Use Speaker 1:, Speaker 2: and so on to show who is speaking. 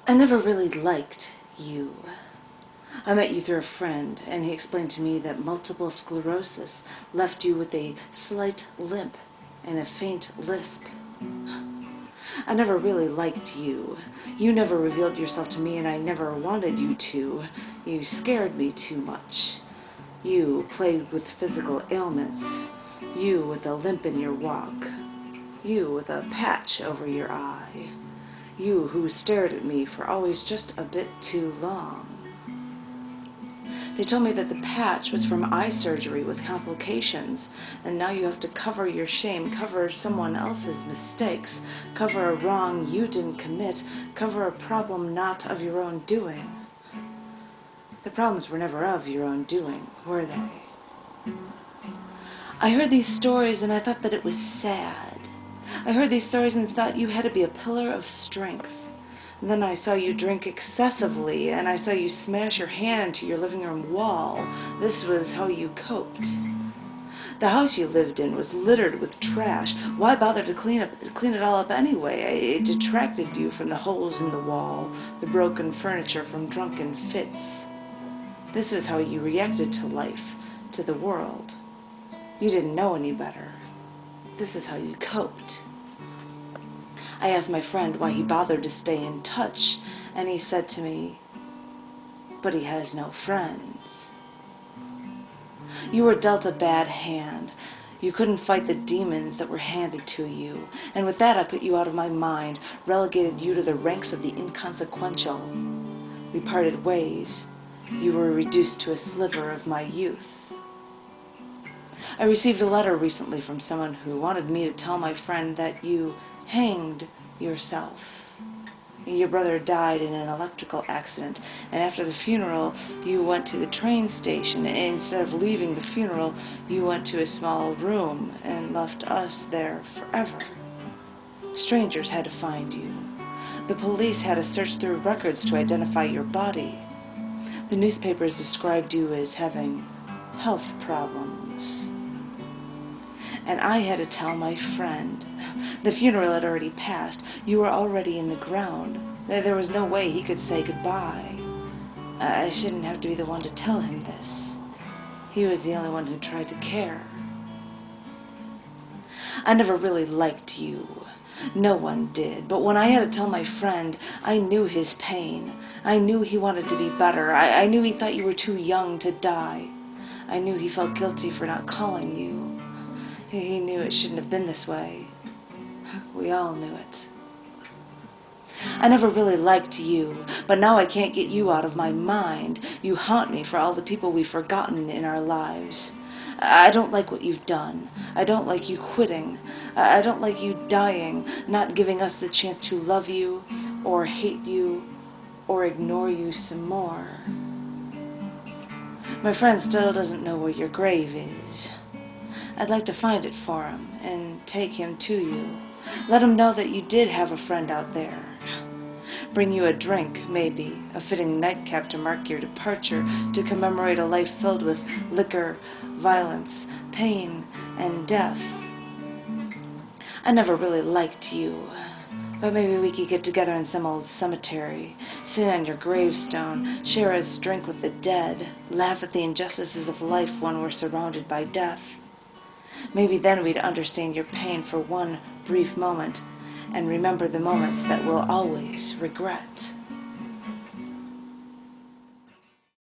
Speaker 1: I never really liked you. I met you through a friend, and he explained to me that multiple sclerosis left you with a slight limp and a faint lisp. I never really liked you. You never revealed yourself to me, and I never wanted you to. You scared me too much. You plagued with physical ailments. You with a limp in your walk. You with a patch over your eye. You who stared at me for always just a bit too long. They told me that the patch was from eye surgery with complications, and now you have to cover your shame, cover someone else's mistakes, cover a wrong you didn't commit, cover a problem not of your own doing. The problems were never of your own doing, were they? I heard these stories and I thought that it was sad. I heard these stories and thought you had to be a pillar of strength. And then I saw you drink excessively, and I saw you smash your hand into your living room wall. This was how you coped. The house you lived in was littered with trash. Why bother to clean it all up anyway? It detracted you from the holes in the wall, the broken furniture from drunken fits. This is how you reacted to life, to the world. You didn't know any better. This is how you coped. I asked my friend why he bothered to stay in touch, and he said to me, "But he has no friends." You were dealt a bad hand. You couldn't fight the demons that were handed to you, and with that I put you out of my mind, relegated you to the ranks of the inconsequential. We parted ways. You were reduced to a sliver of my youth. I received a letter recently from someone who wanted me to tell my friend that you hanged yourself. Your brother died in an electrical accident, and after the funeral, you went to the train station. Instead of leaving the funeral, you went to a small room and left us there forever. Strangers had to find you. The police had to search through records to identify your body. The newspapers described you as having health problems. And I had to tell my friend. The funeral had already passed. You were already in the ground. There was no way he could say goodbye. I shouldn't have to be the one to tell him this. He was the only one who tried to care. I never really liked you. No one did. But when I had to tell my friend, I knew his pain. I knew he wanted to be better. I knew he thought you were too young to die. I knew he felt guilty for not calling you. He knew it shouldn't have been this way. We all knew it. I never really liked you, but now I can't get you out of my mind. You haunt me for all the people we've forgotten in our lives. I don't like what you've done. I don't like you quitting. I don't like you dying, not giving us the chance to love you, or hate you, or ignore you some more. My friend still doesn't know where your grave is. I'd like to find it for him and take him to you. Let him know that you did have a friend out there. Bring you a drink, maybe, a fitting nightcap to mark your departure, to commemorate a life filled with liquor, violence, pain, and death. I never really liked you, but maybe we could get together in some old cemetery, sit on your gravestone, share a drink with the dead, laugh at the injustices of life when we're surrounded by death. Maybe then we'd understand your pain for one brief moment and remember the moments that we'll always regret.